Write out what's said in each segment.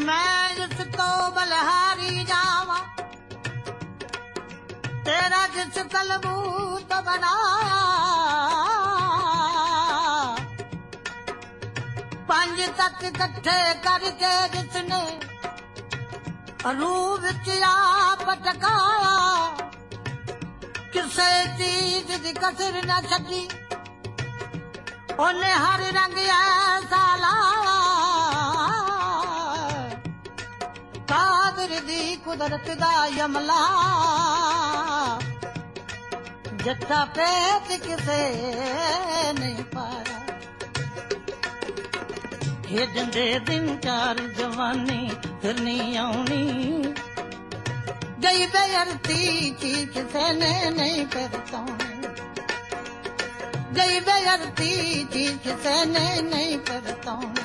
मैं जिसको बलहारी जावा तेरा जिस कलबूत बनाया पंज तक इकट्ठे करके जिसने रूह विच आप टकाया किसे चीज दी कसर न छड्डी ओने हर रंग ऐसा लाया कादर दी कुदरत दा यमला जट्टा पेट किसे नहीं पाया खेडंदे दिन चार जवानी फिर नहीं आउनी गई बेअर्ती चीज किसे ने नहीं परताउनी गई बेअर्ती चीज किसे ने नहीं परताउनी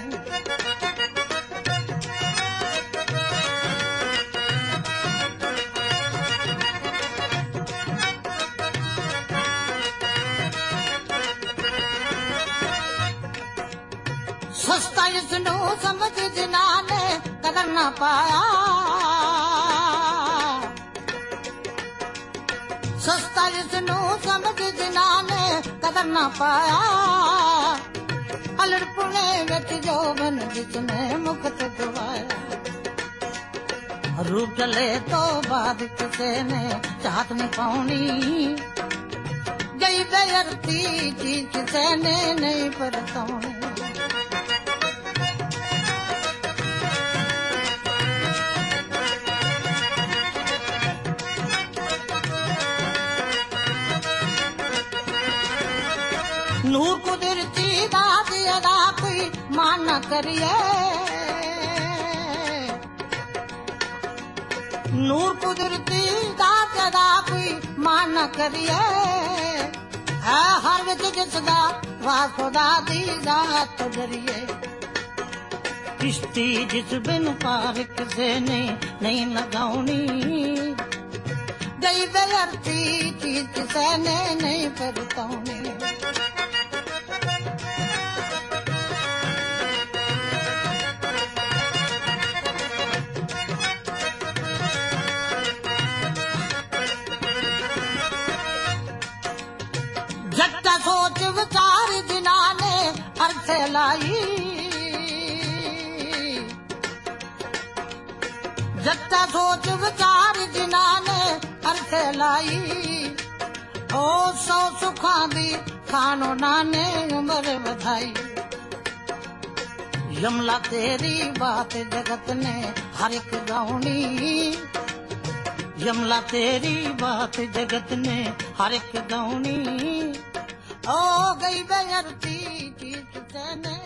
सस्ता इसनू समझ जिन्हाने कदर न पाया सस्ता इसनू समझ जिन्हाने कदर न पाया अलड़पुणे विच जोबन जिसने मुक्त गवाया रूप चले तो बाद किसे ने चाहत नहीं पाउनी गई बेअर्ती चीज किसे ने नहीं परताउनी नूर कुदरती दाद अदा कोई मान न करिए नूर कुदरती दाद अदा कोई मान न करिए है हर विच जिसदा वाह खुदा दी जात जरिए किश्ती जिस बिन पार किसे ने नहीं लगाउनी गई बेअर्ती चीज किसे ने नहीं परताउनी जट्टा सोच विचार जिन्हाने अर्थ लाई जट्टा सोच विचार जिन्हाने अर्थ लाई ओ सौ सुखां दी खानो नाने उम्र बधाई यमला तेरी बात जगत ने हर एक गाउनी यमला तेरी बात जगत ने हर एक गाउनी ओ गई बेअर्ती चीज किसे ने